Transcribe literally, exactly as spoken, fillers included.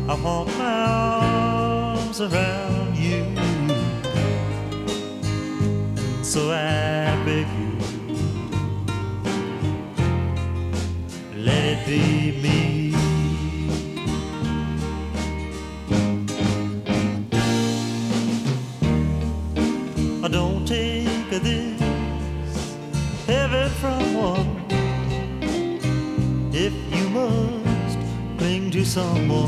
I want my arms around you, and so I beg you, let it be me. Don't take this heaven from one if you must cling to someone.